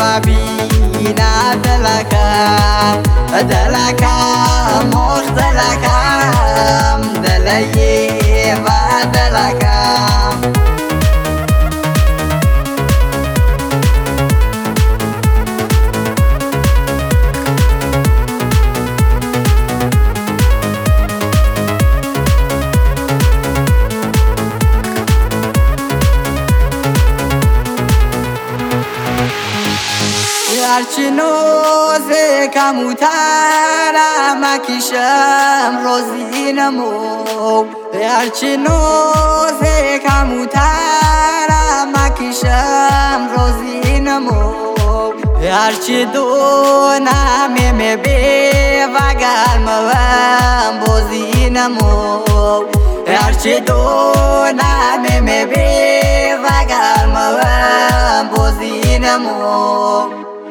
بابينا دلكا دلكا مختلكا دلي دلكا هرچنو زکا موتارا مکیشم روزی نمو هرچنو زکا موتارا مکیشم روزی نمو هرچی دونم میبی وگر موام بوزی نمو هرچی دونم میبی وگر موام بوزی نمو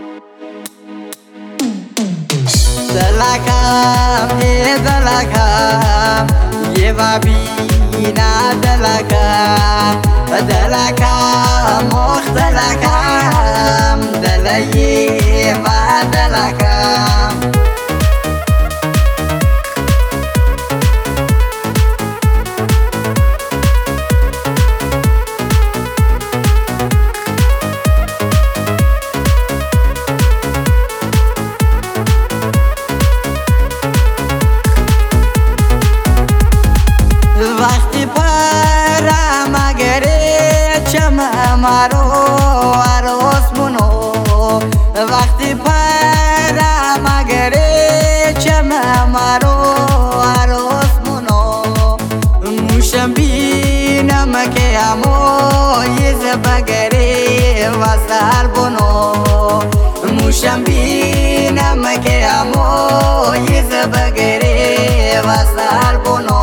دلکم دلکم یه بابینا دلکم دلکم مختلکم دلی و دلکم وقتی پرم اگره چم مرو عروس منو وقتی پرم اگره چم مرو عروس منو موشم بینم که امو یز بگره و سر بنو موشم بینم که امو یز بگره و سر بنو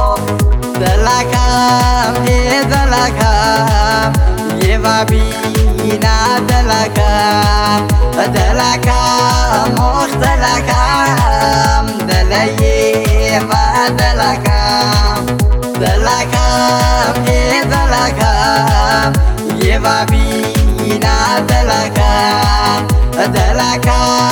دلکم دلکم یه بابینا دلکم دلکم مختلکم دلی و دلکم دلکم دلکم یه بابینا دلکم دلکم